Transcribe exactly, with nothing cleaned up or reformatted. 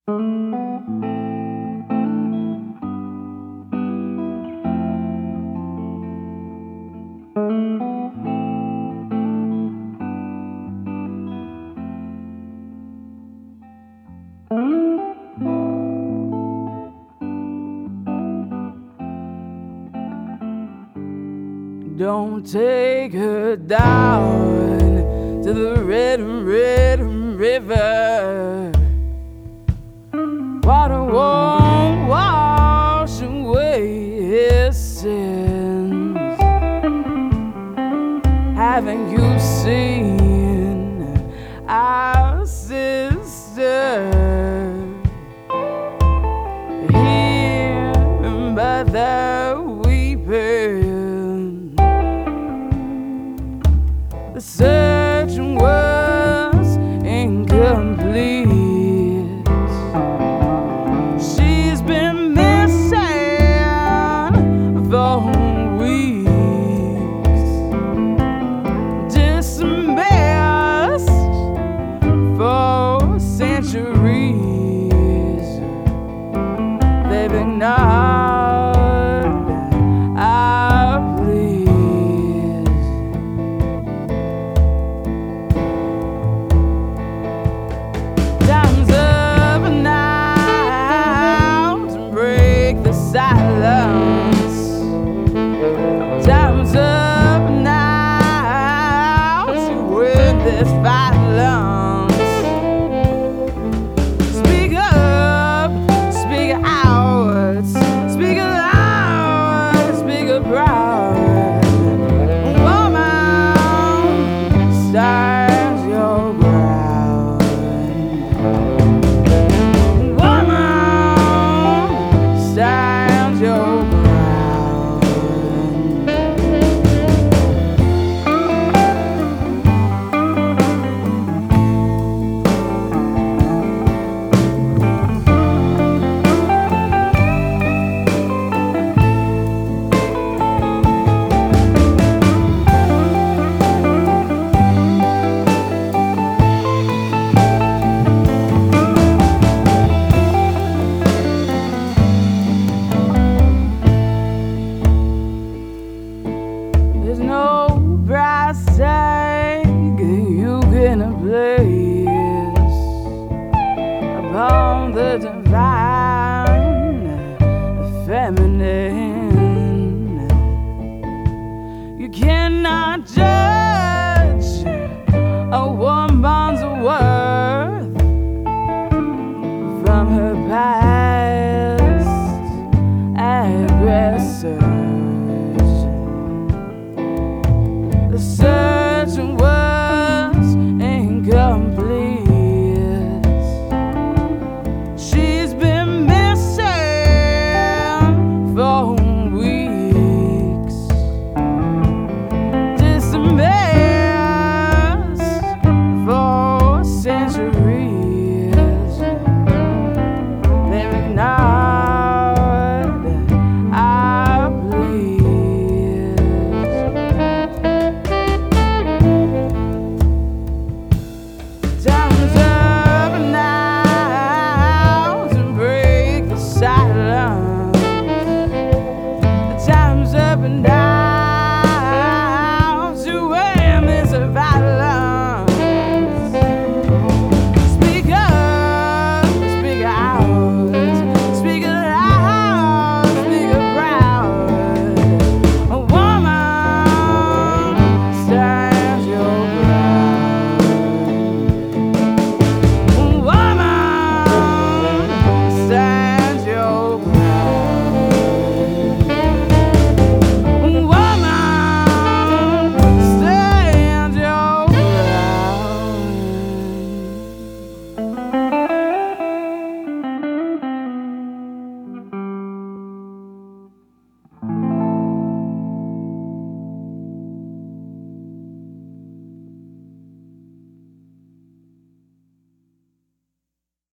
Don't take her down to the red, red river. Water won't wash away his sins. Haven't you seen our sister here by the weeping? The searching was incomplete. She's been missing for weeks, dismissed for centuries. They've ignored our pleas. Time's up now to break the silence. Time's up now to win this violence. Speak up, speak out, speak loud, speak proud. Woman, stand your ground. Woman, stand your ground. There's no price tag you can place upon the divine feminine. You cannot judge a woman's worth from her past.